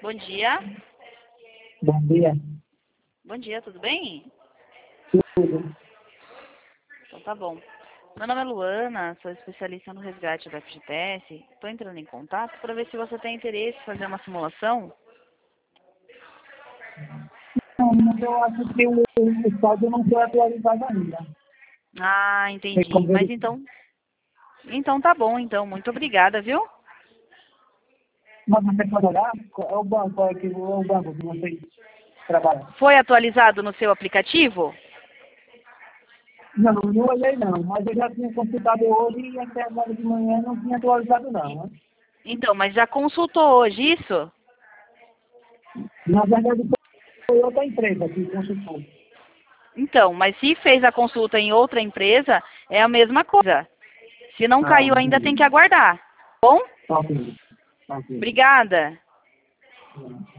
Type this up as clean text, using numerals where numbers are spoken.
Bom dia. Bom dia. Bom dia, tudo bem? Tudo. Então tá bom. Meu nome é Luana, sou especialista no resgate da FGTS. Estou entrando em contato para ver se você tem interesse em fazer uma simulação. Não, mas eu acho que o saldo não foi atualizado ainda. Ah, Tem entendi. como Mas verificar. então tá bom, então. Muito obrigada, viu? Mas você pode olhar? É o banco, é o banco que vocês trabalham. Foi atualizado no seu aplicativo? Não, não olhei não, mas eu já tinha consultado hoje e até agora de manhã não tinha atualizado não. Né? Então, mas já consultou hoje isso? Na verdade foi outra empresa que consultou. Então, mas se fez a consulta em outra empresa, é a mesma coisa. Se não Ah, caiu ainda, tem que entendi. aguardar. Bom? Ok. Ok. Obrigada.